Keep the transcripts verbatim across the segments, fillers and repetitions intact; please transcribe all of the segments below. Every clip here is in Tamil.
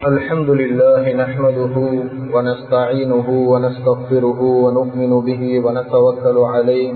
الحمد لله نحمده ونستعينه ونستغفره ونؤمن به ونتوكل عليه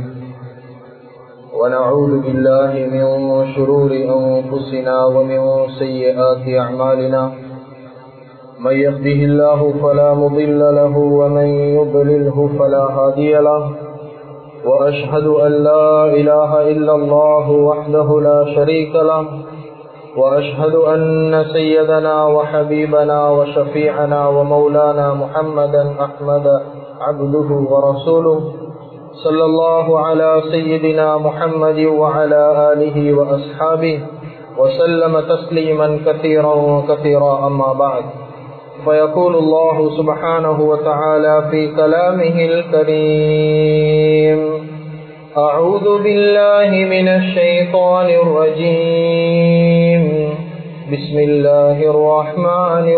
ونعوذ بالله من شرور أنفسنا ومن سيئات أعمالنا من يهده الله فلا مضل له ومن يضلله فلا هادي له وأشهد أن لا إله إلا الله وحده لا شريك له وأشهد أن سيدنا وحبيبنا وشفيعنا ومولانا محمدا أحمد عبده ورسوله صلى الله على سيدنا محمد وعلى آله وأصحابه وسلم تسليما كثيرا كثيرا أما بعد فيقول الله سبحانه وتعالى في كلامه الكريم أعوذ بالله من الشيطان الرجيم بسم الله الرحمن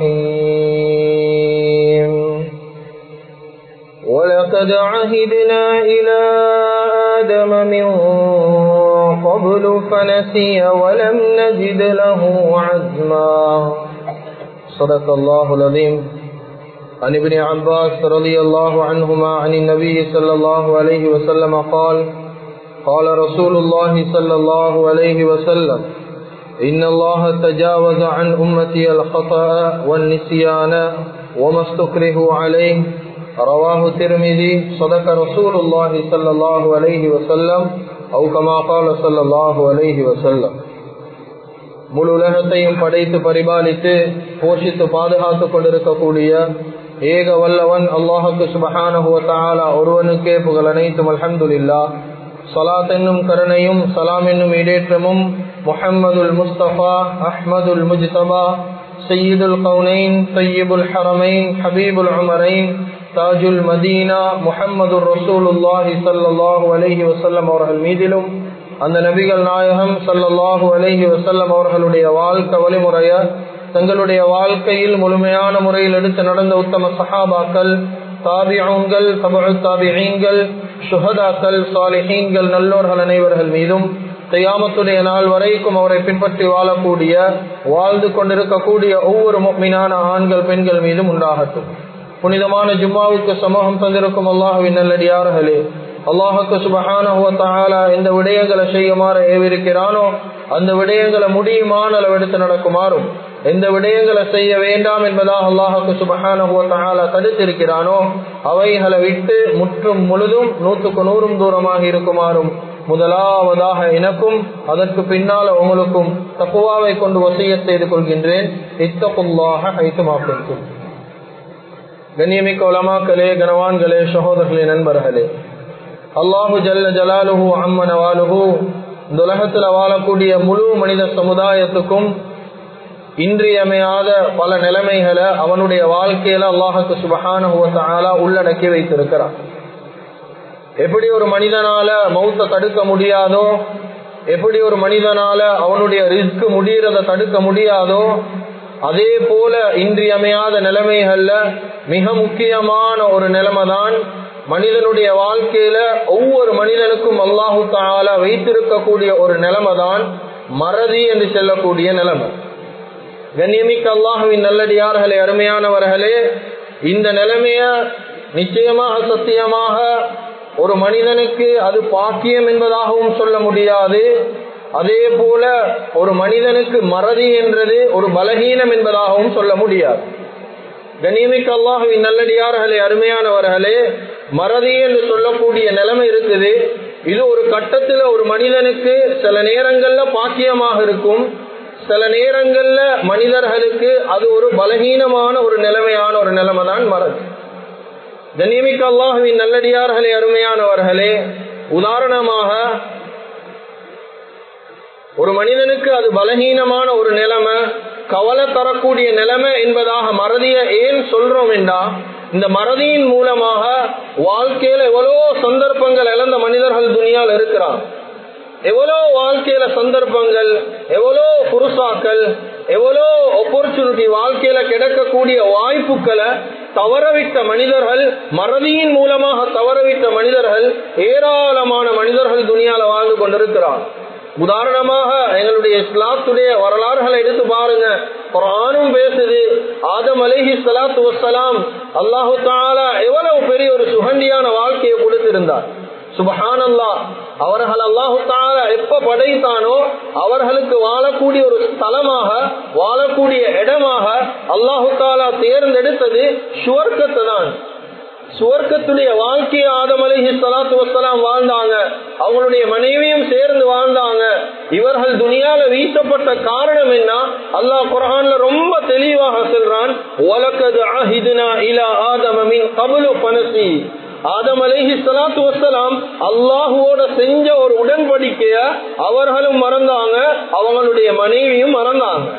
الرحيم ولقد عهدنا إلى آدم من قبل فنسي ولم نجد له عزما صدق الله العظيم. عن ابن عباس رضي الله عنهما عن النبي صلى الله عليه وسلم قال قال رسول الله صلى الله عليه وسلم إن الله تجاوز عن أمتي الخطأ والنسيان وما استكرهوا عليه رواه الترمذي. صدق رسول الله صلى الله عليه وسلم أو كما قال صلى الله عليه وسلم. முழு உலகத்தையும் படைத்து பரிபாலித்து போஷித்து பாதுகாத்துக் கொண்டிருக்கக்கூடிய ஏக வல்லவன் அல்லாஹுக்கு சுப்ஹானஹு வ தஆலா ஒருவனுக்கே புகழ் அனைத்தும். அல்ஹம்துலில்லாஹ். ஸலாத் என்னும் கருணையும் சலாம் என்னும் இடேற்றமும் முஹம்மதுல் முஸ்தபா அஹ்மதுல் முஜ்தபா சய்யிதுல் கௌனைன் தய்யிபுல் ஹரமைன் ஹபீபுல் உமரைன் தாஜுல் மதீனா முஹம்மதுர் ரசூலுல்லாஹி ஸல்லல்லாஹு அலைஹி வஸல்லம் அவர்கள் மீதிலும் அந்த நபிகள் நாயகம் ஸல்லல்லாஹு அலைஹி வஸல்லம் அவர்களுடைய வாழ்க்கை வழிமுறைய தங்களுடைய வாழ்க்கையில் முழுமையான முறையில் எடுத்து நடந்த உத்தம சஹாபாக்கள், தாபிஊன்கள், தபஉ தாபிஈன்கள், ஷுஹதாக்கள், சாலிஹீன்கள், நல்லோர்கள் அனைவர்கள் மீதும் கியாமத்துடைய நாள் வரைக்கும் அவரை பின்பற்றி வாழக்கூடிய வாழ்ந்து கொண்டிருக்கக்கூடிய ஒவ்வொரு முஃமினான ஆண்கள் பெண்கள் மீதும் உண்டாகட்டும். புனிதமான ஜும்மாவுக்கு சமூகம் தந்திருக்கும் அல்லாஹ்வின் நல்லடியார்களே, அல்லாஹுக்கு சுப்ஹானஹு வ தஆலா எந்த விடயங்களை செய்யுமாறு ஏவிருக்கிறானோ அந்த விடயங்களை முடியுமான அளவு எடுத்து நடக்குமாறும், எந்த விடயங்களை செய்ய வேண்டாம் என்பதாக அல்லாஹுக்கு சுப்ஹானஹு வ தஆலா தடுத்திருக்கிறானோ அவைகளை விட்டு முற்றும் முழுதும் நூற்றுக்கு நூறும் தூரமாக இருக்குமாறும் முதலாவதாக எனக்கும் அதற்கு பின்னால் உங்களுக்கும் தக்வாவை கொண்டு வசியத் செய்து கொள்கின்றேன். இத்தகுல்லாஹ ஹைதுமா குன்தும். கண்ணியமிக்க உலமாக்களே, கனவான்களே, சகோதரர்களே, நண்பர்களே, அல்லாஹு ஜல்ல ஜலாலுஹு அம்ம நவாலுஹு இந்த உலகத்தில் வாழக்கூடிய முழு மனித சமுதாயத்துக்கும் இன்றியமையாத பல நிலைமைகளை அவனுடைய வாழ்க்கையில அல்லாஹுக்கு சுப்ஹானஹு வ தஆலா உள்ளடக்கி வைத்திருக்கிறான். எப்படி ஒரு மனிதனால மௌத்தை தடுக்க முடியாதோ, எப்படி ஒரு மனிதனால அவனுடைய ரிஸ்க் முடியறதை தடுக்க முடியாதோ, அதே போல இன்றியமையாத நிலைமைகள்ல மிக முக்கியமான ஒரு நிலைமை தான் மனிதனுடைய வாழ்க்கையில ஒவ்வொரு மனிதனுக்கும் அல்லாஹு தஆலா வைத்திருக்கக்கூடிய ஒரு நிலைமை தான் மறதி என்று சொல்லக்கூடிய நிலைமை. கண்ணியமிக்க அல்லாஹுவின் நல்லடியார்களே, அருமையானவர்களே, இந்த நிலைமைய நிச்சயமாக சத்தியமாக ஒரு மனிதனுக்கு அது பாக்கியம் என்பதாகவும் சொல்ல முடியாது. அதே போல ஒரு மனிதனுக்கு மறதி என்றது ஒரு பலகீனம் என்பதாகவும் சொல்ல முடியாது. கண்ணியமிக்க அல்லாஹுவின் நல்லடியார்களே, அருமையானவர்களே, மறதி என்று சொல்லக்கூடிய நிலைமை இருக்குது. இது ஒரு கட்டத்துல ஒரு மனிதனுக்கு சில நேரங்கள்ல பாக்கியமாக இருக்கும், சில நேரங்கள்ல மனிதர்களுக்கு அது ஒரு பலகீனமான ஒரு நிலைமையான ஒரு நிலைமை தான் மறதி. கண்ணியமிக்க அல்லாஹுவின் நல்லடியார்களே, அருமையானவர்களே, உதாரணமாக ஒரு மனிதனுக்கு அது பலகீனமான ஒரு நிலைமை, கவலை தரக்கூடிய நிலைமை என்பதாக மறதியை ஏன் சொல்றோம் என்றா, இந்த மறதியின் மூலமாக வாழ்க்கையில எவ்வளோ சந்தர்ப்பங்கள் இழந்த மனிதர்கள் துனியால் இருக்கிறார். எவ்வளோ வாழ்க்கையில சந்தர்ப்பங்கள், எவ்வளோ புருஷாக்கள், எவ்வளோ ஆப்பர்ச்சுனிட்டி, வாழ்க்கையில கிடைக்கக்கூடிய வாய்ப்புகளை தவறவிட்ட மனிதர்கள், மறதியின் மூலமாக தவறவிட்ட மனிதர்கள், ஏராளமான மனிதர்கள் துனியால வாழ்ந்து கொண்டிருக்கிறார். உதாரணமாக எங்களுடைய இஸ்லாத்துடைய வரலாறுகளை எடுத்து பாருங்க. குர்ஆனும் பேசுது, ஆதம் அலைஹி ஸலாத்து வஸ்ஸலாம் அல்லாஹு தஆலா எவ்வளவு பெரிய ஒரு சுகண்டியான வாழ்க்கையை கொடுத்திருந்தார். சுப்ஹானல்லாஹ். அவர்கள் அல்லாஹு தஆலா எப்ப படைத்தானோ அவர்களுக்கு வாழக்கூடிய ஒரு ஸ்தலமாக, வாழக்கூடிய இடமாக அல்லாஹு தஆலா தேர்ந்தெடுத்தது சுவர்க்கத்தை தான். சுவர்க்கத்துடைய வாழ்க்கையை ஆதம் அலைஹி ஸலாத்து வஸ்ஸலாம் வாழ்ந்தாங்க. அவங்களுடைய மனைவியும் சேர்ந்து வாழ்ந்தாங்க. இவர்கள் துனியால வீசப்பட்ட காரணம் என்ன? அல்லாஹ் குர்ஆன்ல ரொம்ப தெளிவாக சொல்றான், வலகத் அஹிதுனா இலா ஆதம மின் கப்லு ஃபனசி. ஆதம் அலைஹி ஸலாத்து வஸ்ஸலாம் அல்லாஹ்வோட செஞ்ச ஒரு உடன்படிக்கைய அவர்களும் மறந்தாங்க, அவங்களுடைய மனைவியும் மறந்தாங்க.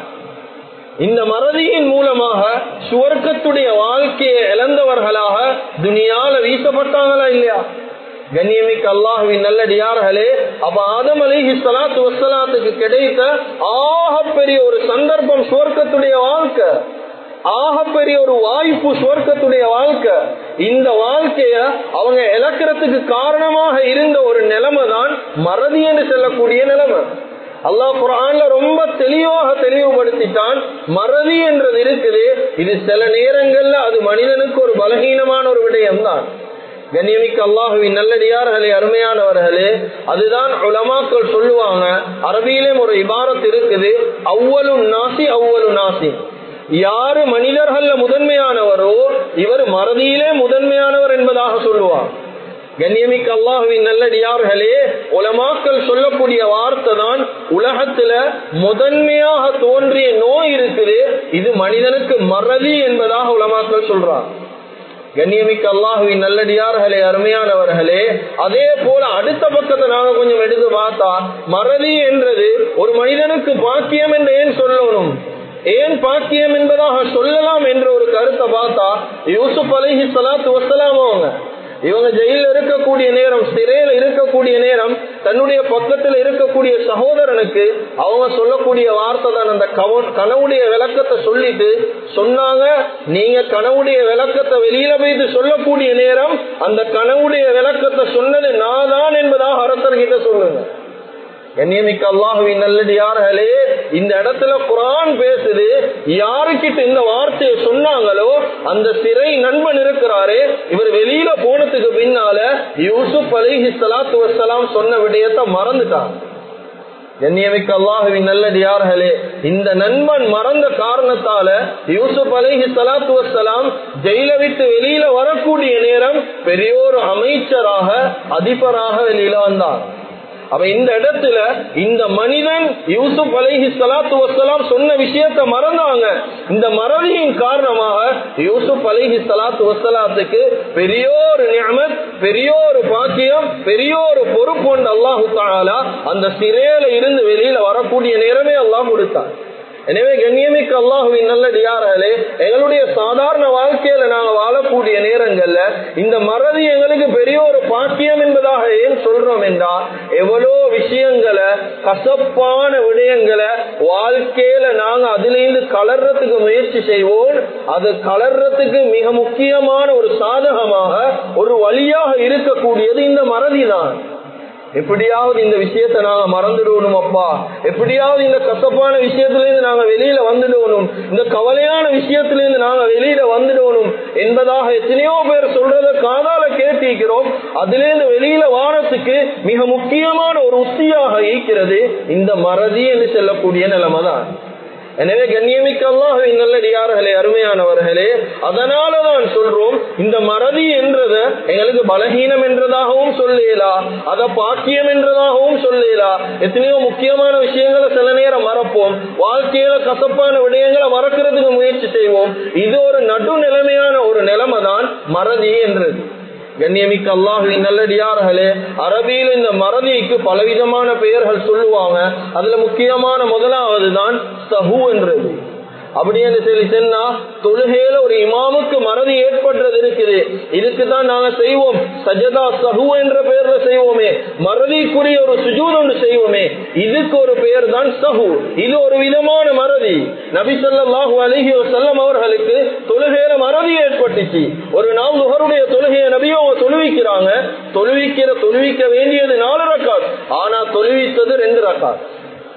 இந்த மறதியின் மூலமாக சுவர்க்கத்துடைய வாழ்க்கையை இழந்தவர்களாக துனியால வீசப்பட்டாங்களா இல்லையா? கண்ணியமிக்க அல்லாஹ்வின் நல்லடியார்களே, அப்ப ஆதம் அலைஹி ஸலாத்து வஸ்ஸலாத்துக்கு கிடைத்த ஆகப்பெரிய ஒரு சந்தர்ப்பம் சுவர்க்கத்துடைய வாழ்க்கை, ஆகப்பெரிய ஒரு வாய்ப்பு சுவர்க்கத்துடைய வாழ்க்கை. இந்த வாழ்க்கைய அவங்க இழக்கிறதுக்கு காரணமாக இருந்த ஒரு நிலைமை தான் மறதி என்று சொல்லக்கூடிய நிலைமை. அல்லாஹ் குர்ஆன்ல ரொம்ப தெளிவாக தெளிவுபடுத்திட்டான். மறதி என்றது இருக்குது, இது சில நேரங்கள்ல அது மனிதனுக்கு ஒரு பலகீனமான ஒரு விடயம் தான். கண்ணியமிக்க அல்லாஹுவின் நல்லடியார்களே, அருமையானவர்களே, அதுதான் உலமாக்கள் சொல்லுவாங்க, அரபியிலும் ஒரு இபாரத் இருக்குது, அவ்வலு நாசி அவ்வலு நாசி. யாரு மனிதர்கள்ல முதன்மையானவரோ இவர் மறதியிலே முதன்மையானவர் என்பதாக சொல்லுவார். கண்ணியமிக்க அல்லாஹுவின் நல்லடியார்களே, உலமாக்கள் சொல்லக்கூடிய வார்த்தை தான், உலகத்துல முதன்மையாக தோன்றிய நோய் இருக்குது, இது மனிதனுக்கு மறதி என்பதாக உலமாக்கள் சொல்றார். கண்ணியமிக்க அல்லாஹுவின் நல்லடியார்களே, அருமையானவர்களே, அதே போல அடுத்த பக்கத்தை நாங்க கொஞ்சம் எடுத்து பார்த்தா, மறதி என்றது ஒரு மனிதனுக்கு பாக்கியம் என்று ஏன் சொல்லணும், ஏன் பாக்கியம் என்பதாக சொல்லலாம் என்ற ஒரு கருத்தை பார்த்தா, யூசுப் அலைஹி ஸலாத்து வஸ்ஸலாம் அவங்க இவங்க ஜெயில இருக்கக்கூடிய நேரம், சிறையில இருக்கக்கூடிய நேரம், தன்னுடைய பக்கத்தில் இருக்கக்கூடிய சகோதரனுக்கு அவங்க சொல்லக்கூடிய வார்த்தை தான் அந்த கனவுடைய விளக்கத்தை சொல்லிட்டு சொன்னாங்க, நீங்க கனவுடைய விளக்கத்தை வெளியில போயிட்டு சொல்லக்கூடிய நேரம் அந்த கனவுடைய விளக்கத்தை சொன்னது நான் தான் என்பதாக அரசர்கிட்ட சொல்லுங்க. கண்ணியமிக்க அல்லாஹுவின் நல்லடியார்களே, இந்த இடத்துல குர்ஆன் பேசுது, யாருக்கிட்ட இந்த வார்த்தையை சொன்னாங்களோ அந்த சிறை நண்பன் இருக்கிறாரே, இவர் வெளியில போனதுக்கு பின்னால யூசுப் அலைஹி ஸலாத்து வஸ்ஸலாம் சொன்ன விடயத்தை மறந்துட்டான். கண்ணியமிக்க அல்லாஹுவின் நல்லடியார்களே, இந்த நண்பன் மறந்த காரணத்தால யூசுப் அலைஹி ஸலாத்து வஸ்ஸலாம் ஜெயில விட்டு வெளியில வரக்கூடிய நேரம் பெரியோரு அமைச்சராக, அதிபராக வெளியில வந்தார். அப்ப இந்த இடத்துல இந்த மனிதன் யூசுப் அலைஹி ஸலாத்து வஸ்ஸலாம் சொன்ன விஷயத்தை மறந்தாங்க. இந்த மறதியின் காரணமாக யூசுப் அலைஹி ஸலாத்து வஸ்ஸலாத்துக்கு பெரியோரு நிஅமத், பெரியோரு பாக்கியம், பெரியோரு பொறுப்பு கொண்டு அல்லாஹு தஆலா அந்த சிறையில இருந்து வெளியில வரக்கூடிய நேரமே அல்லாஹ் கொடுத்தான். எனவே கண்ணியமிக்க அல்லாஹுவின் நல்லடியார்களே, எங்களுடைய சாதாரண வாழ்க்கையில நாங்க வாழக்கூடிய நேரங்கள்ல இந்த மறதி எங்களுக்கு பெரிய ஒரு பாக்கியம் என்பதாக ஏன் சொல்றோம் என்றால், எவ்வளோ விஷயங்களை, கசப்பான விடயங்களை வாழ்க்கையில நாங்க அதிலிருந்து கலர்றதுக்கு முயற்சி செய்வோம். அது கலர்றதுக்கு மிக முக்கியமான ஒரு சாதகமாக, ஒரு வழியாக இருக்கக்கூடியது இந்த மறதி தான். எப்படியாவது இந்த விஷயத்தை நாங்க மறந்துடணும் அப்பா, எப்படியாவது இந்த கசப்பான விஷயத்திலிருந்து நாங்க வெளியில வந்துடணும், இந்த கவலையான விஷயத்திலிருந்து நாங்க வெளியில வந்துடணும் என்பதாக எத்தனையோ பேர் சொல்றத காதால கேட்டிருக்கிறோம். அதிலிருந்து வெளியில வாரத்துக்கு மிக முக்கியமான ஒரு உத்தியாக இருக்கிறது இந்த மறதி என்று சொல்லக்கூடிய நிலைமை தான். எனவே கண்ணியமிக்க அல்லாஹ்வின் நல்லடியார்களே, அருமையானவர்களே, அதனாலதான் சொல்றோம், இந்த மறதி என்றத எங்களுக்கு பலகீனம் என்றதாகவும் சொல்லலா, அத பாக்கியம் என்றதாகவும் சொல்லலா. எத்தனையோ முக்கியமான விஷயங்களை சில நேரம் மறப்போம், வாழ்க்கையில கசப்பான விடயங்களை மறக்கிறதுக்கு முயற்சி செய்வோம். இது ஒரு நடுநிலைமையான ஒரு நிலைமை தான் மறதி என்றது. கண்ணியமிக்க அல்லாஹ்வின் நல்லடியார்களே, அரபியில் இந்த மறதிக்கு பலவிதமான பெயர்கள் சொல்லுவாங்க. அதுல முக்கியமான முதலாவது தான் சஹு என்றது. அப்படி என்று சொல்லி சொன்னா, தொழுகையில ஒரு இமாமுக்கு மறதி ஏற்படுறது இருக்குது, இதுக்குதான் நாங்க செய்வோம் சஜதா சஹு என்ற பெயர்ல செய்வோமே, மறதிக்குரிய ஒரு சுஜூத் ஒன்று செய்வோமே, இதுக்கு ஒரு பெயர் தான் சஹு. இது ஒரு விதமான மறதி. நபி ஸல்லல்லாஹு அலைஹி வஸல்லம் அவர்களுக்கு தொழுகையில மறதி ஏற்பட்டுச்சு. ஒரு நாள் லுஹருடைய தொழுகையை நபியோ தொழுவிக்கிறாங்க. தொழுவிக்கிற தொழுவிக்க வேண்டியது நாலு ரக்காத், ஆனா தொழுவித்தது ரெண்டு ரக்காத்.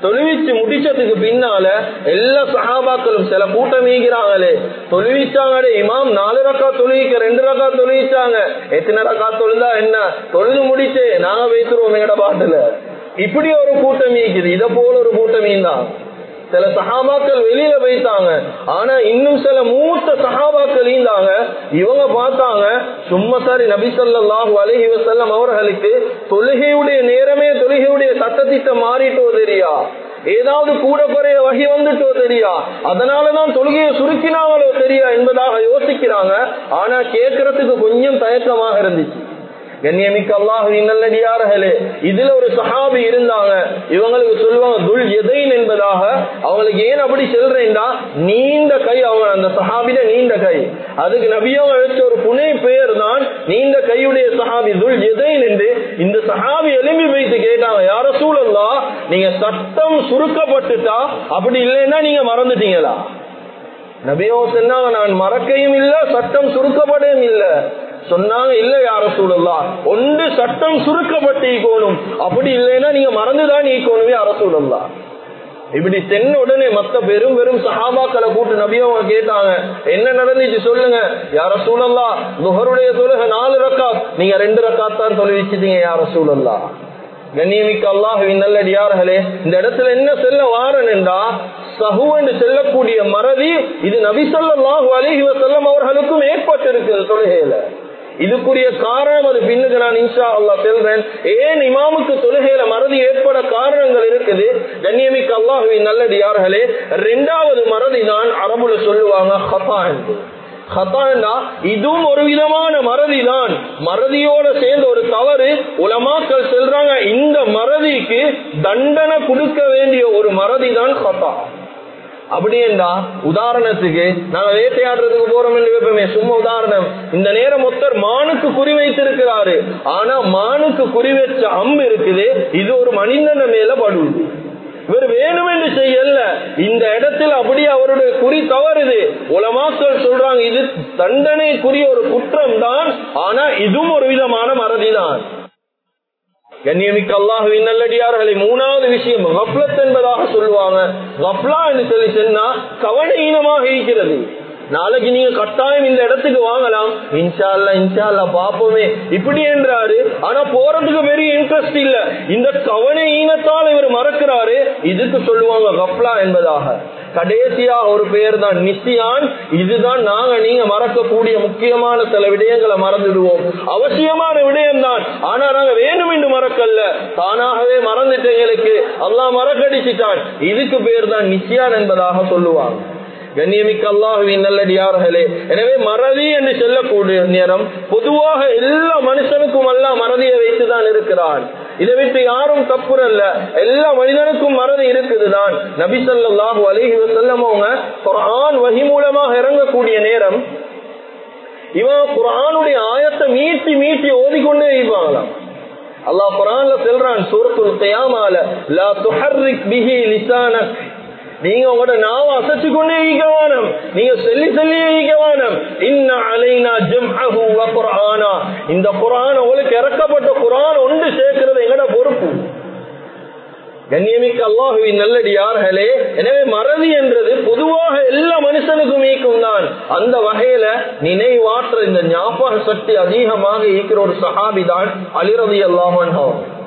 தொழுவிச்சு முடிச்சதுக்கு பின்னால எல்லா சஹாபாக்களும் சில கூட்டம் ஈகிறாங்களே, தொழுவிச்சாங்களே இமாம் நாலு ரக்கா தொழுவிக்க ரெண்டு ரக்கா தொழுவிச்சாங்க, எத்தனை ரக்கா தொழுதா என்ன, தொழுது முடிச்சே நாங்க வைத்துருவோம் எங்கட பாட்டுல. இப்படி ஒரு கூட்டம் ஈக்குது. இத போல ஒரு கூட்டம் ஈந்தான். சில சஹாபாக்கள் வெளியில போயிட்டாங்க. ஆனா இன்னும் சில மூத்த சஹாபாக்கள் ஈந்தாங்க. இவங்க பார்த்தாங்க, சும்மா சாரி நபி ஸல்லல்லாஹு அலைஹி வஸல்லம் அவர்களுக்கு தொழுகையுடைய நேரமே தொழுகையுடைய சட்டத்திட்டம் மாறிட்டோ தெரியா, ஏதாவது கூட குறைய வகை வந்துட்டோ தெரியா, அதனாலதான் தொழுகையை சுருக்கினாங்களோ தெரியா என்பதாக யோசிக்கிறாங்க. ஆனா கேட்கறதுக்கு கொஞ்சம் தயக்கமாக இருந்துச்சு. கண்ணியமிக்க அல்லாஹ்வின் நல்லடியார்களே, இதுல ஒரு சஹாபி இருந்தாங்க. இவங்களுக்கு சொல்லுவாங்க துல் யதைன் என்பதாக. அவங்களுக்கு ஏன் அப்படி சொல்றேன்டா, நீண்ட கை. அவங்க அந்த சஹாபில நீண்ட கை. அதுக்கு நபியாக வச்ச ஒரு புனை பெயர் தான் நீண்ட கையுடைய சஹாபி துல் யதைன் என்று. இந்த சஹாபி எழும்பி வைத்து கேட்டாங்க, யா ரசூலல்லாஹ், நீங்க சட்டம் சுருக்கப்பட்டுட்டா, அப்படி இல்லைன்னா நீங்க மறந்துட்டீங்களா? நபியோ சொன்னாங்க, நான் மறக்கையும் இல்ல சட்டம் சுருக்கப்படையும் இல்ல. சொன்னாங்க, இல்ல யா ரசூலல்லாஹ், ஒன்று சட்டம் சுருக்கப்பட்டு ஈக்கணும், அப்படி இல்லைன்னா நீங்க மறந்துதான் ஈக்கணும் யா ரசூலல்லாஹ். இப்படி சென்ன உடனே மத்த பெரும் பெரும் சஹாபாக்களை கூட்டு நபியோ கேட்டாங்க, என்ன நடந்துச்சு சொல்லுங்க. யா ரசூலல்லாஹ், துஹருடைய தொழுகை நாலு ரக்காத், நீங்க ரெண்டு ரக்காத் தான் தொழுவிச்சிட்டீங்க யா ரசூலல்லாஹ். கண்ணியமிக்க அல்லாஹ்வின் நல்லடியார்களே, இந்த இடத்துல என்ன செல்ல வாரன் என்றா, சஹு என்று செல்லக்கூடிய மறதி இது நபி ஸல்லல்லாஹு அலைஹி வஸல்லம் அவர்களுக்கும் ஏற்பட்டிருக்கிறது தொழுகையில. இதுக்குரிய காரணம் அது பின்னுக்கு நான் இன்ஷா அல்லாஹ் சொல்றேன். ஏன் இமாமுக்கு தொழுகையில மறதி ஏற்பட காரணங்கள் இருக்குது. கண்ணியமிக்க அல்லாஹ்வின் நல்லடியார்களே, இரண்டாவது மறதி தான் அரபுல சொல்லுவாங்க ஹதா என்று. ஹதான்னா இதுவும் ஒரு விதமான மறதிதான். மறதியோட சேர்ந்த ஒரு தவறு. உலமாக்கள் சொல்றாங்க, இந்த மறதிக்கு தண்டனை கொடுக்க வேண்டிய ஒரு மறதிதான் ஹதா. அப்படியேண்டா உதாரணத்துக்கு நாங்க வேட்டையாடுறதுக்கு போறோம் என்று வைப்போமே, சும்மா உதாரணம். இந்த நேரம் ஒருத்தர் மானுக்கு குறி வைத்திருக்கிறாரு. ஆனா மானுக்கு குறி வச்ச அம்பு இருக்குது, இது ஒரு மனிதன மேல படுவது. இவர் வேணும் என்று செய்யல, இந்த இடத்தில் அப்படியே அவருடைய குறி தவறுது. உலமாக்கள் சொல்றாங்க, இது தண்டனைக்குரிய ஒரு குற்றம் தான். ஆனா இதுவும் ஒரு விதமான மறதிதான். கண்ணியமிக்க அல்லாஹ்வின் நல்லடியார்களை, மூணாவது விஷயம் கஃப்லத் என்பதாக சொல்லுவாங்க. கஃப்லா என்று சொல்லி சொன்னா கவனஹீனமாக இருக்கிறது. நாளைக்கு நீங்க கட்டாயம் இந்த இடத்துக்கு வாங்கலாம், இன்ஷா அல்லாஹ் இன்ஷா அல்லாஹ் பாப்போமே இப்படி என்றாரு. ஆனா போறதுக்கு பெரிய இன்ட்ரெஸ்ட் இல்ல. இந்த கவனஹீனத்தால் இவர் மறக்கிறாரு. இதுக்கு சொல்லுவாங்க கஃப்லா என்பதாக. கடைசியா ஒரு பெயர் தான் நிசியான். இதுதான் நாங்க நீங்க மறக்கக்கூடிய முக்கியமான சில விடயங்களை மறந்துடுவோம். அவசியமான விடயம் தான், ஆனா நாங்க வேணும் என்று மறக்கல்ல, தானாகவே மறந்துட்டு எங்களுக்கு அல்லாஹ் மறக்கடிச்சிட்டான். இதுக்கு பேர் தான் நிசியான் என்பதாக சொல்லுவாங்க. கண்ணியமிக்க அல்லாஹ்வின் நல்லடியார்களே, எனவே மறதி என்று சொல்லக்கூடிய நேரம் பொதுவாக எல்லா மனுஷனுக்கும் அல்லாஹ் மறதியை வைத்துதான் இருக்கிறான். இதை விட்டு யாரும் தப்புறல்ல, எல்லா மனிதனுக்கும் மறதி இருக்குதுதான். நபி ஸல்லல்லாஹு அலைஹி வஸல்லம் அவங்க குர்ஆன் வஹி மூலமாக இறங்கக்கூடிய நேரம் இவன் குர்ஆனுடைய ஆயத்தை மீட்டி மீட்டி ஓதிக்கொண்டே இருப்பாங்களாம். அல்லாஹ் குர்ஆன்ல சொல்றான், சூரத்துல் கியாமால, லா துஹர்ரிக் பிஹி லிசானக், நீங்க உங்களோட நாவ அசைச்சு கொண்டே ஈகவானம், நீங்க சொல்லி சொல்லியே ஈகவானம். இன்ன அலைனா ஜம்அஹு வ குர்ஆனா, இந்த குர்ஆன் உங்களுக்கு இறக்கப்பட்ட குர்ஆன் ஒன்று சேர்க்கிறது எங்கட பொறுப்பு. கண்ணியமிக்க அல்லாஹ்வின் நல்லடியார்களே, எனவே மறதி என்றது பொதுவாக எல்லா மனுஷனுக்கும் ஈக்கும் தான். அந்த வகையில நினைவாற்ற இந்த ஞாபக சக்தி அதிகமாக ஈக்கிற ஒரு சஹாபி தான் அலி ரலியல்லாஹு அன்ஹு.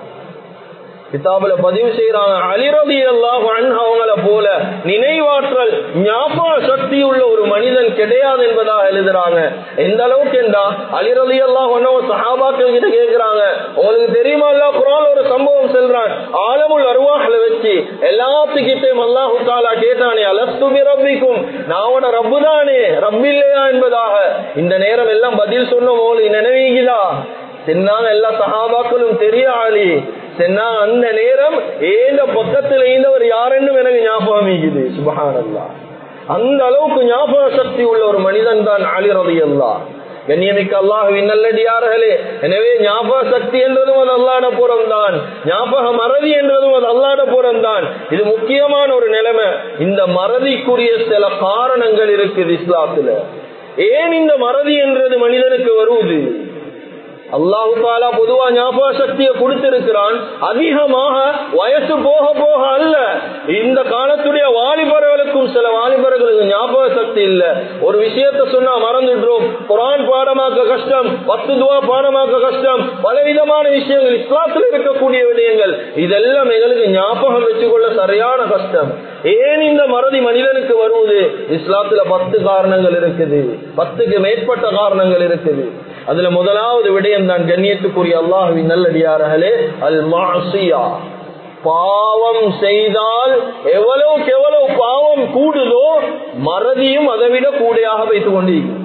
கிதாபுல பதிவு செய்யறாங்க, அலி ரலியல்லாஹு அன்ஹு அவங்கள போல நினைவாற்றல் ஞாபக சக்தி உள்ள ஒரு மனிதன் கிடையாது என்பதா எழுதுறாங்க. எந்த அளவுக்கு என்றா, அலி ரலியல்லாஹு அன்ஹு சஹாபாக்கள் கிட்ட கேட்கிறாங்க, உங்களுக்கு தெரியுமா அல்லாஹ் குர்ஆன்ல ஒரு சம்பவம் சொல்றான், ஆலமுல் அர்வாஹ்ல வச்சு எல்லாத்துக்கிட்டையும் அல்லாஹ் தஆலா கேட்டானே, அலஸ்து பி ரப்பிக்கும், நாவோட ரப்பு தானே, ரப்பு இல்லையா என்பதாக. இந்த நேரம் எல்லாம் பதில் சொன்ன போல நினைவீங்களா சொன்னாங்க. எல்லா சஹாபாக்களும் தெரிய ஆளி சொன்னா, அந்த நேரம் ஏந்த பக்கத்தில் இருந்தவர் யாருன்னு எனக்கு ஞாபகம் இருக்குது. சுப்ஹானல்லாஹ், அந்த அளவுக்கு ஞாபக சக்தி உள்ள ஒரு மனிதன் தான் அலி ரலியல்லாஹு. கண்ணியமிக்க அல்லாஹ்வின் நல்லடியார்களே, எனவே ஞாபக சக்தி என்றதும் அது அல்லாஹ்வுடைய புறம் தான், ஞாபக மறதி என்றதும் அது அல்லாஹ்வுடைய புறம் தான். இது முக்கியமான ஒரு நிலைமை. இந்த மறதிக்குரிய சில காரணங்கள் இருக்குது இஸ்லாத்துல. ஏன் இந்த மறதி என்றது மனிதனுக்கு வருவது? அல்லாஹு தஆலா பொதுவா ஞாபக சக்தியை கொடுத்திருக்கிறான். அதிகமாக வயசு போக போக அல்ல. இந்த காலத்துடைய வாலிபர்களுக்கும் சில வாலிபர்களுக்கு ஞாபக சக்தி இல்ல. ஒரு விஷயத்தை சொன்னா மறந்துடுறோம். குர்ஆன் பாடமாக்க கஷ்டம், பத்து துவா பாடமாக்க கஷ்டம், பலவிதமான விஷயங்கள் இஸ்லாத்தில் இருக்கக்கூடிய விடயங்கள் இதெல்லாம் எங்களுக்கு ஞாபகம் வச்சுக்கொள்ள சரியான கஷ்டம். ஏன் இந்த மறதி மனிதனுக்கு வருவது? இஸ்லாத்துல பத்து காரணங்கள் இருக்குது, பத்துக்கு மேற்பட்ட காரணங்கள் இருக்குது. அதுல முதலாவது விடயம் தான் கண்ணியத்துக்குரிய அல்லாஹ்வின் நல்லடியார்களே, அல் மஅசியா. பாவம் செய்தால் எவ்வளவுக்கு எவ்வளவு பாவம் கூடுதோ மறதியும் அதை விட கூடையாக வைத்துக் கொண்டிருக்கும்.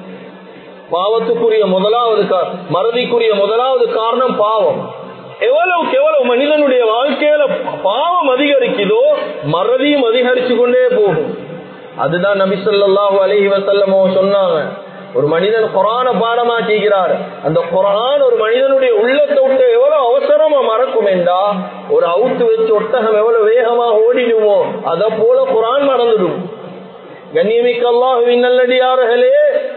பாவத்துக்குரிய முதலாவது மறதிக்குரிய முதலாவது காரணம் பாவம். எவ்வளவுக்கு எவ்வளவு மனிதனுடைய வாழ்க்கையில பாவம் அதிகரிக்குதோ மறதியும் அதிகரிச்சு கொண்டே போகும். அதுதான் நபி ஸல்லல்லாஹு அலைஹி வஸல்லம் சொன்னாங்க, ஒரு மனிதன் குர்ஆனை பாடமாக்குகிறார், அந்த குர்ஆன் ஒரு மனிதனுடைய உள்ளத்தை விட்டு எவ்வளவு அவசரமா மறக்கும் என்றா, ஒரு அவுத்து வச்சு ஒட்டகம் எவ்வளவு வேகமா ஓடிடுமோ அத போல குர்ஆன் மறந்துடும். கண்ணியமிக்க அல்லாஹ்வின் நல்லடியார்களே,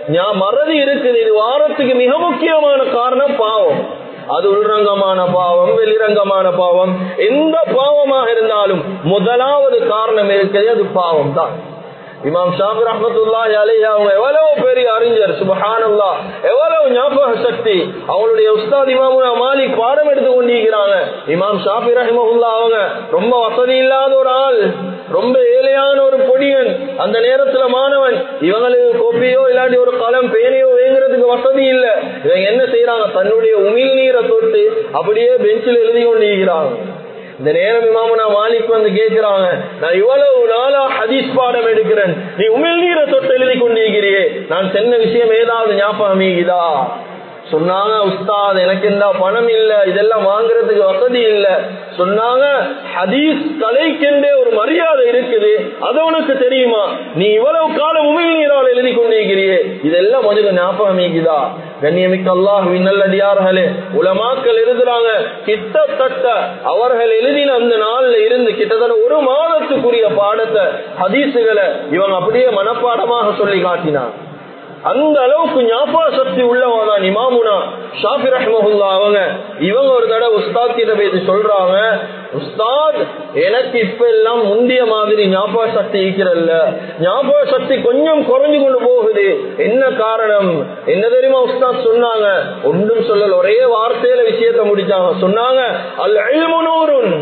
மறதி இருக்குது. இது வாரத்துக்கு மிக முக்கியமான காரணம் பாவம். அது உள்ரங்கமான பாவம், வெளிரங்கமான பாவம், எந்த பாவமாக இருந்தாலும் முதலாவது காரணம் இருக்கிறது, அது பாவம் தான். இமாம் ஷாஃபி ரஹ்மத்துல்லாஹி அலைஹி அவங்க எவ்வளவு பெரிய அறிஞர், சுப்ஹானல்லாஹ், எவ்வளவு ஞாபக சக்தி. அவங்களுடைய உஸ்தாத் இமாம் மாலிக் பாடம் எடுத்து கொண்டிருக்கிறாங்க. இமாம் ஷாஃபி ரஹ்மத்துல்லாஹ் அவங்க ரொம்ப வசதி இல்லாத ஒரு ஆள், ரொம்ப ஏழையான ஒரு பொடியன். அந்த நேரத்துல மாணவன், இவங்களுக்கு கோப்பியோ இல்லாட்டி ஒரு கலம் பேனையோ வேங்குறதுக்கு வசதி இல்ல. இவங்க என்ன செய்யறாங்க, தன்னுடைய உமிழ் நீரை தொட்டு அப்படியே பெஞ்சில் எழுதி கொண்டிருக்கிறாங்க. இந்த நேரம் இமாமுனா மாலிக் வந்து கேட்கிறாங்க, நான் இவ்வளவு நாளா ஹதீஸ் பாடம் எடுக்கிறேன், நீ உமிழ் நீரை தொட்டு எழுதி கொண்டிருக்கிறியே, நான் சொன்ன விஷயம் ஏதாவது ஞாபகம் இருக்குதா? சொன்னாங்க, உஸ்தாத் எனக்கு இந்த பணம் இல்ல, இதெல்லாம் வாங்குறதுக்கு வசதி இல்ல. சொன்னாங்க, ஹதீஸ் கலைக்கென்றே ஒரு மரியாதை இருக்குது, அது உனக்கு தெரியுமா? நீ இவ்வளவு காலம் உமிழ் நீரால் எழுதி கொண்டிருக்கிறியே, இதெல்லாம் கொஞ்சம் ஞாபகம் இருக்குதா? கண்ணியமிக்க அல்லாஹ்வின் நல்லடியார்களே, உலமாக்கள் எழுதுறாங்க, கிட்டத்தட்ட அவர்கள் எழுதின அந்த நாள்ல இருந்து கிட்டத்தட்ட ஒரு மாதத்துக்குரிய பாடத்தை ஹதீசுகளை இவங்க அப்படியே மனப்பாடமாக சொல்லி காட்டினார். அந்த அளவுக்கு ஞாபக சக்தி உள்ளவதான் இமாமுனா ஷாஃபி ரஹ்மத்துல்லாஹி அவங்க. இவங்க ஒரு தடவை உஸ்தாத் கிட்ட பேசி சொல்றாங்க, உஸ்தாத் எனக்கு இப்ப எல்லாம் முந்திய மாதிரி ஞாபக சக்தி இருக்கிறல்ல, ஞாபக சக்தி கொஞ்சம் குறைஞ்சு கொண்டு போகுது, என்ன காரணம்? என்ன தெரியுமா உஸ்தாத் சொன்னாங்க? ஒன்றும் சொல்லல, ஒரே வார்த்தையில விஷயத்தை முடிச்சாங்க. சொன்னாங்க, அல் இல்மு நூருன்,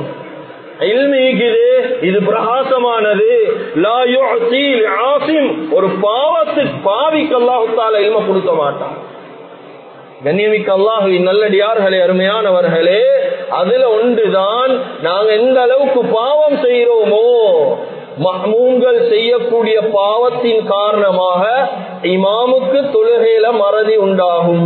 இது பிரகாசமானது. ஒரு பாவத்துக்கு பாவிக்கு அல்லாஹ் தஆலா இல்ம கொடுக்க மாட்டான். கண்ணியமிக்க அல்லாஹ்வின் நல்லடியார்களே, அருமையானவர்களே, அதுல ஒன்றுதான் நாங்க எந்த அளவுக்கு பாவம் செய்யறோமோ, மஹ்மூம்கள் செய்யக்கூடிய பாவத்தின் காரணமாக இமாமுக்கு தொழுகையில மறதி உண்டாகும்.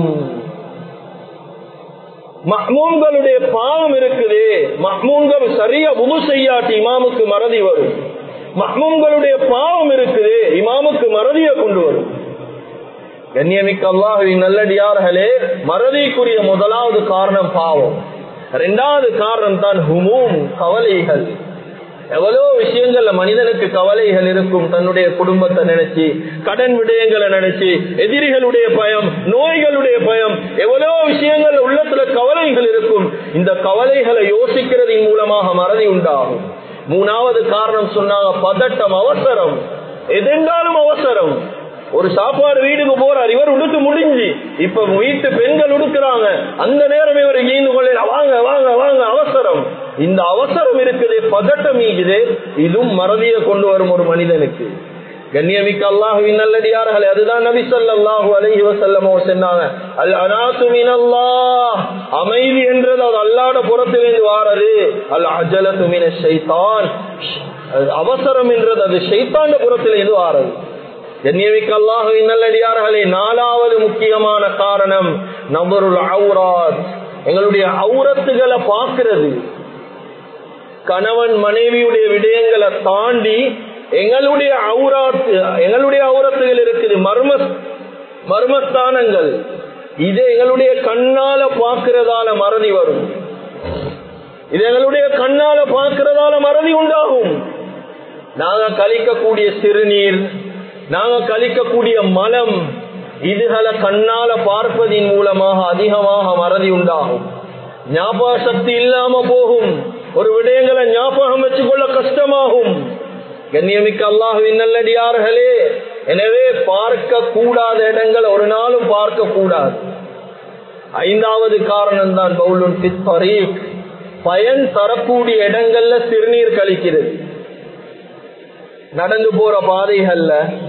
மஹ்மூம்களுடைய பாவம் இருக்குது, மஹ்மூம்கள் சரியா வுது செய்யாட்டி இமாமுக்கு மறதி வரும். மஹ்மூம்களுடைய பாவம் இருக்குது, இமாமுக்கு மறதியை கொண்டு வரும். கண்ணியமிக்க அல்லாஹ்வின் நல்லடியார்களே, மறதிக்குரிய முதலாவது காரணம் பாவம். இரண்டாவது காரணம் தான் ஹுமூம், கவலைகள். எவ்வளவு விஷயங்கள்ல மனிதனுக்கு கவலைகள் இருக்கும். தன்னுடைய குடும்பத்தை நினைச்சு, கடன் விடயங்களை நினைச்சு, எதிரிகளுடைய பயம், நோய்களுடைய பயம், எவ்வளவு விஷயங்கள் உள்ளத்துல கவலைகள் இருக்கும். இந்த கவலைகளை யோசிக்கிறதின் மூலமாக மறதி உண்டாகும். மூணாவது காரணம் சொன்னாங்க, பதட்டம், அவசரம். எதென்றாலும் அவசரம். ஒரு சாப்பாடு வீட்டுக்கு போறார், இவர் உடுத்து முடிஞ்சு, இப்ப வீட்டு பெண்கள் உடுக்கிறாங்க, அந்த நேரம் இவர் ஈந்து கொள்ள வாங்க வாங்க வாங்க, அவசரம். இந்த அவசரம் இருக்குது, பதட்டம் இருக்குது, இதுவும் மறதியை கொண்டு வரும் ஒரு மனிதனுக்கு. கண்ணியமிக்க அல்லாஹ்வின் நல்லடியார்களே, அதுதான் நபி ஸல்லல்லாஹு அலைஹி வஸல்லம் சொன்னாங்க, அல் அனாது மினல்லாஹ், அமைதி என்றது அது அல்லாஹ்வுடைய புறத்திலிருந்து வாரது. அல் அஜலது மினஷ் ஷைத்தான், அவசரம் என்றது அது ஷைத்தானுடைய புறத்திலிருந்து வாரது. கண்ணியமிக்க அல்லாஹ்வின் நல்லடியார்களே, நாலாவது முக்கியமான காரணம் நபருல் அவுராத், எங்களுடைய அவுரத்துகளை பார்க்கிறது. கணவன் மனைவியுடைய விடயங்களை தாண்டி எங்களுடைய அவுராத்து, எங்களுடைய அவுரத்துகள் இருக்குது, மர்ம மர்மஸ்தானங்கள். இது எங்களுடைய கண்ணால பார்க்கிறதால மறதி வரும். இது எங்களுடைய கண்ணால பார்க்கிறதால மறதி உண்டாகும். நாங்க கழிக்கக்கூடிய சிறுநீர், நாங்க கழிக்கக்கூடிய மலம், இதுகளை கண்ணால பார்ப்பதின் மூலமாக அதிகமாக மறதி உண்டாகும், ஞாபக சக்தி இல்லாம போகும், ஒரு விடயங்களை ஞாபகம் வச்சுக்கொள்ள கஷ்டமாகும். கண்ணியமிக்க அல்லாஹ்வின் நல்லடியார்களே, எனவே பார்க்க கூடாத இடங்கள் ஒரு நாளும் பார்க்க கூடாது. ஐந்தாவது காரணம் தான் பவுலுன் ஃபித் தரீக், பயன் தரக்கூடிய இடங்கள்ல சிறுநீர் கழிக்கிறது. நடந்து போற பாதைகள்ல,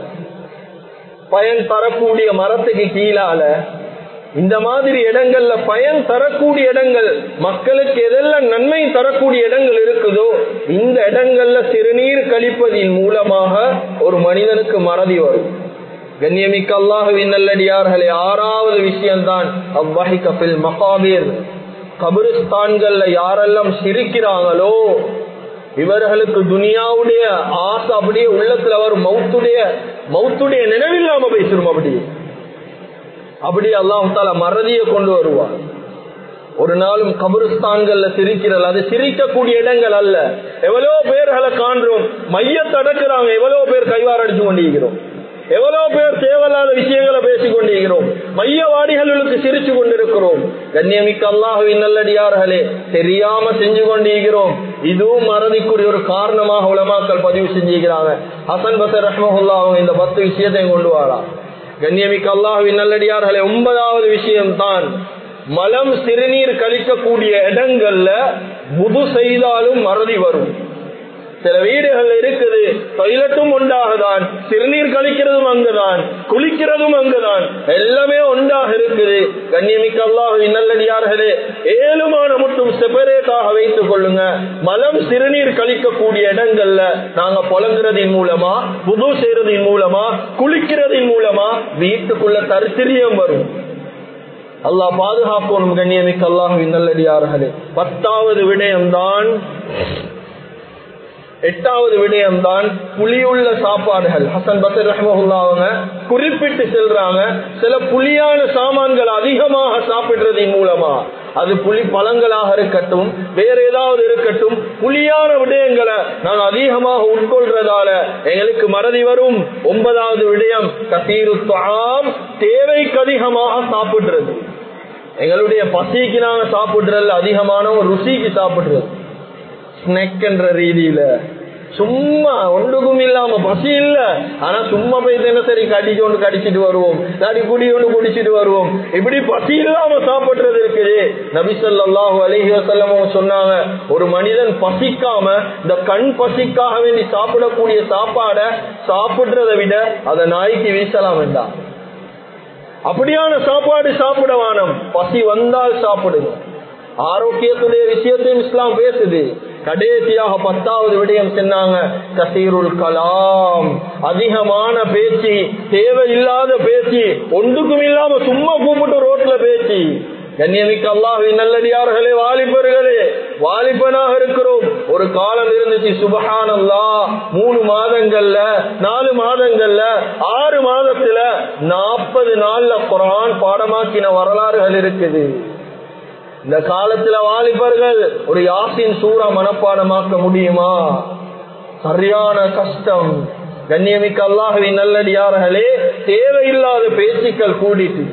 பயன் தரக்கூடிய மரத்துக்கு கீழால, இந்த மாதிரி இடங்கள்ல பயன் தரக்கூடிய இடங்கள், மக்களுக்கு எதெல்லாம் நன்மை தரக்கூடிய இடங்கள் இருக்குதோ இந்த இடங்கள்ல சிறுநீர் கழிப்பதின் மூலமாக ஒரு மனிதனுக்கு மறதி வரும். கண்ணியமிக்க அல்லாஹ்வின் நல்லடியார்களே, ஆறாவது விஷயம்தான் அவ்வஹிக ஃபில் மகாபிர், கபிரிஸ்தான்கள்ல யாரெல்லாம் சிரிக்கிறாங்களோ இவர்களுக்கு துனியாவுடைய ஆசை அப்படியே உள்ளத்துல வரும், மௌத்துடைய மௌத்துடைய நினைவில்லாம பேசிடும். அப்படி அப்படி அல்லாஹ் தஆலா மறதியை கொண்டு வருவார். ஒரு நாளும் கபிரிஸ்தான்கள்ல சிரிக்கிறது, அது சிரிக்கக்கூடிய இடங்கள் அல்ல. எவ்வளவு பேர்களை காண்றோம், மையத்தை அடக்குறாங்க, எவ்வளவு பேர் கைவார் அடிச்சு கொண்டிருக்கிறோம், எவ்வளவு பேர் தேவையில்லாத விஷயங்களை பேசிக் கொண்டிருக்கிறோம், மையவாடிகளுக்கு சிரிச்சு கொண்டிருக்கிறோம். கண்ணியமிக்க அல்லாஹ்வின் நல்லடியார்களே, தெரியாம செஞ்சு கொண்டிருக்கிறோம். இதுவும் மறதிக்குரிய ஒரு காரணமாக உலமாக்கள் பதிவு செஞ்சுக்கிறாங்க. ஹசன் பஸரி ரஹ்மத்துல்லாஹி அவங்க இந்த பத்து விஷயத்தையும் கொண்டு வரா. கண்ணியமிக்க அல்லாஹ்வின் நல்லடியார்களே, ஒன்பதாவது விஷயம் தான் மலம் சிறுநீர் கழிக்கக்கூடிய இடங்கள்ல wudu செய்தாலும் மறதி வரும். சில வீடுகள் இருக்குது, டாய்லெட்டும் ஒன்றாகதான், சிறுநீர் கழிக்கிறதும் அங்குதான், குளிக்கிறதும் அங்குதான், எல்லாமே ஒன்றாக இருக்குது. கண்ணியமிக்க அல்லாஹ்வின் நல்லடியார்களே, ஏழுமான மட்டும் செப்பரேட்டாக வைத்துக் கொள்ளுங்க. மலம் சிறுநீர் கழிக்கக்கூடிய இடங்கள்ல நாங்க புலங்குறதின் மூலமா, wudu செய்யறதின் மூலமா, குளிக்கிறதின் மூலமா வீட்டுக்குள்ள தரித்திரியம் வரும். அல்லாஹ் பாதுகாக்கணும். கண்ணியமிக்க அல்லாஹ்வின் நல்லடியார்களே, பத்தாவது விடயம்தான் எட்டாவது விடயம்தான் புளியுள்ள சாப்பாடுகள். ஹசன் பஸரி ரஹ்மத்துல்லாஹி அவங்க குறிப்பிட்டு செல்றாங்க, சில புளியான சாமான்கள் அதிகமாக சாப்பிடுறதின் மூலமா, அது புளி பழங்களாக இருக்கட்டும், வேற ஏதாவது இருக்கட்டும், புளியான விடயங்களை நாங்கள் அதிகமாக உட்கொள்றதால எங்களுக்கு மறதி வரும். ஒன்பதாவது விடயம் கசீரு துஆம், தேவைக்கு அதிகமாக சாப்பிடுறது. எங்களுடைய பசிக்கு நாங்க சாப்பிடுறதுல அதிகமான ஒரு ருசிக்கு சாப்பிடுறது, ஸ்நாக் என்ற ரீதியில சும்மா ஒன்றுக்கும் இல்லாம, பசி இல்ல ஆனா சும்மா போய் என்ன சரி கடிச்சு ஒன்று கடிச்சிட்டு வருவோம், நடி குடி ஒன்று குடிச்சிட்டு வருவோம், இப்படி பசி இல்லாம சாப்பிடுறது இருக்குது. நபி ஸல்லல்லாஹு அலைஹி வஸல்லம் சொன்னாங்க, ஒரு மனிதன் பசிக்காம இந்த கண் பசிக்காக வேண்டி சாப்பிடக்கூடிய சாப்பாட சாப்பிடுறதை விட அதை நாய்க்கு வீசலாம் வேண்டாம். அப்படியான சாப்பாடு சாப்பிட வானம், பசி வந்தால் சாப்பிடுங்க. ஆரோக்கியத்துடைய விஷயத்தையும் இஸ்லாம் பேசுது. கடைசியாக பத்தாவது விடயம் சொன்னாங்க கசீருல் கலாம், அதிகமான பேச்சு, தேவையில்லாத பேச்சு, ஒன்றுக்கும் இல்லாம சும்மா கூப்பிட்டு ரோட்ல பேச்சு. கண்ணியமிக்க அல்லாஹ்வின் நல்லடியார்களே, வாலிபர்களே, வாலிபனாக இருக்கிறோம். ஒரு காலம் இருந்துச்சு, சுப்ஹானல்லாஹ், மூணு மாதங்கள்ல, நாலு மாதங்கள்ல, ஆறு மாதத்துல நாற்பது நாள்ல குர்ஆன் பாடமாக்கின வரலாறுகள் இருக்குது. இந்த காலத்துல வாலிபர்கள் ஒரு யாசின் சூரா மனப்பாடமாக்க முடியுமா? சரியான கஷ்டம். கண்ணியமிக்க அல்லாஹ்வின் நல்லடியார்களே, தேவையில்லாத பேச்சுக்கள் கூடிட்டு,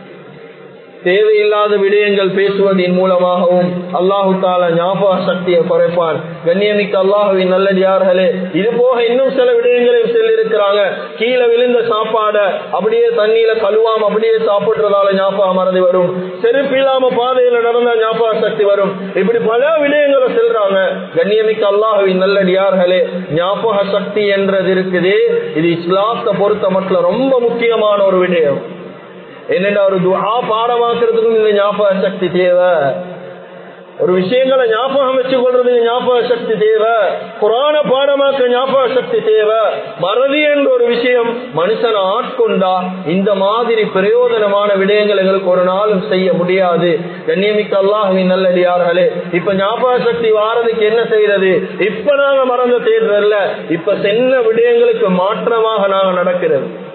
தேவையில்லாத விடயங்கள் பேசுவதன் மூலமாகவும் அல்லாஹு தஆலா ஞாபக சக்தியை குறைப்பான். கண்ணியமிக்க அல்லாஹ்வின் நல்லடியார்களே, இது போக இன்னும் சில விடயங்களையும் சொல்லியிருக்கிறாங்க. கீழே விழுந்த சாப்பாட அப்படியே தண்ணியில கழுவாம அப்படியே சாப்பிடுறதால ஞாபக மறதி வரும், செருப்பு இல்லாம பாதையில நடந்தா ஞாபக சக்தி வரும், இப்படி பல விடயங்களை சொல்றாங்க. கண்ணியமிக்க அல்லாஹ்வின் நல்லடியார்களே, ஞாபக சக்தி என்றது இருக்குது, இது இஸ்லாத்தை பொறுத்த மட்டும் ரொம்ப முக்கியமான ஒரு விடயம். என்னென்ன ஒரு துஆ பாடமாக்குறதுக்கும் இந்த ஞாபக சக்தி தேவை, ஒரு விஷயங்களை ஞாபகம் வச்சு கொள்றதுக்கு ஞாபக சக்தி தேவை, குர்ஆன பாடமாக்க ஞாபக சக்தி தேவை. மறதி என்ற ஒரு விஷயம் மனுஷனை ஆட்கொண்டா இந்த மாதிரி பிரயோஜனமான விடயங்கள் எங்களுக்கு ஒரு நாளும் செய்ய முடியாது. கண்ணியமிக்க அல்லாஹ்வின் நல்லடியார்களே, இப்ப ஞாபக சக்தி வாரதுக்கு என்ன செய்யறது? இப்ப நாங்க மறந்த தேடுறதில்ல, இப்ப சென்ன விடயங்களுக்கு மாற்றமாக நாங்க நடக்கிறது.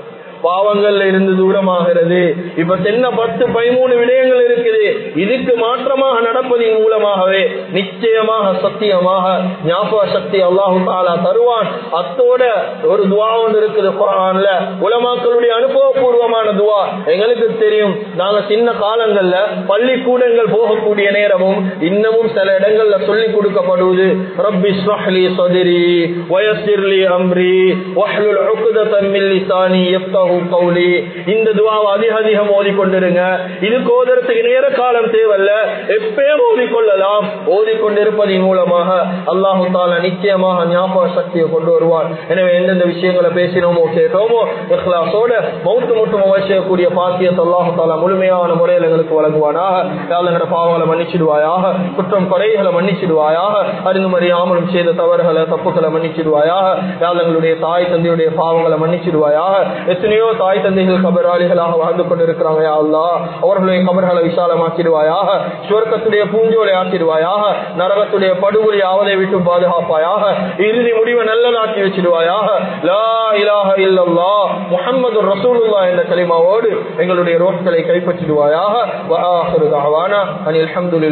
பாவங்கள்ல இருந்து தூரமாகிறது. இப்ப தென்ன பத்து பதிமூணு விடயங்கள் இருக்குது. இதுக்கு மாற்றமாக நடப்பதின் மூலமாகவே நிச்சயமாக சத்தியமாக ஞாபக சக்தி அல்லாஹு தஆலா தருவான். அத்தோட ஒரு துஆ ஒன்று இருக்குது குர்ஆன்ல, உலமாக்களுடைய அனுபவபூர்வமான துஆ. எங்களுக்கு தெரியும், நாங்க சின்ன காலங்கள்ல பள்ளிக்கூடங்கள் போகக்கூடிய நேரமும் இன்னமும் சில இடங்கள்ல சொல்லி கொடுக்கப்படுவது, ரப்பி இஸ்ரஹ் லி ஸத்ரி வயஸ்ஸிர் லி அம்ரி வஹ்லுல் உக்ததம் மின் லிசானி யஃப்கஹு கௌலி. இந்த துஆவை அதிக அதிகம் ஓதிக்கொண்டிருங்க. இது ஓதுறதுக்கு நேர காலம் தேவையில்ல, எப்பயும் ஓதிக்கொள்ளலாம். ஓதிக்கொண்டிருப்பதன் மூலமாக அல்லாஹு தஆலா நிச்சயமாக ஞாபக சக்தியை கொண்டு வருவார். எனவே எந்தெந்த விஷயங்களை பேசினோமோ கேட்டோமோ இஹ்லாஸோட மௌத்து மட்டும் அவசியக்கூடிய பாக்கியத்தை அல்லாஹு தஆலா முழுமையான முறையில் எங்களுக்கு வழங்குவானாக. எங்களோட பாவங்களை மன்னிச்சிடுவாயாக, குற்றம் குறைகளை மன்னிச்சிடுவாயாக, அறிந்தும் அறியாமலும் செய்த தவறுகளை தப்புக்களை மன்னிச்சிடுவாயாக. எங்களுடைய தாய் தந்தையுடைய பாவங்களை மன்னிச்சிடுவாயாக. எத்தனையோ தாய் தந்தைகள் கபராளிகளாக வாழ்ந்து கொண்டிருக்கிறாங்க. யா அல்லாஹ், அவர்களுடைய கபர்களை விசாலமாக்கிடுவாயாக, சுவர்க்கத்துடைய பூஞ்சோலை ஆக்கிடுவாயாக, நரகத்துடைய படுகொலை ஆவதை விட்டு பாதுகாப்பாயாக, இறுதி முடிவை நல்லதாக்கி வச்சிடுவாயாக. லா இலாஹ இல்லல்லாஹ் முஹம்மதுர் ரசூலுல்லாஹ் என்ற கலிமாவோடு எங்களுடைய ரோஹ்களை கைப்பற்றிடுவாயாக. வ ஆகிரு தஅவானா அனில் ஹம்துலில்லாஹ்.